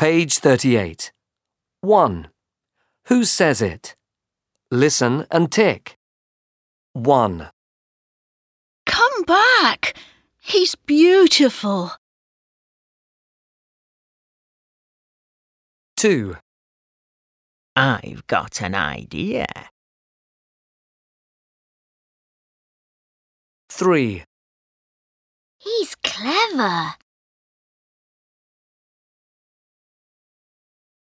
Page 38. 1. Who says it? Listen and tick. 1, Come back! He's beautiful. 2, I've got an idea. 3, He's clever.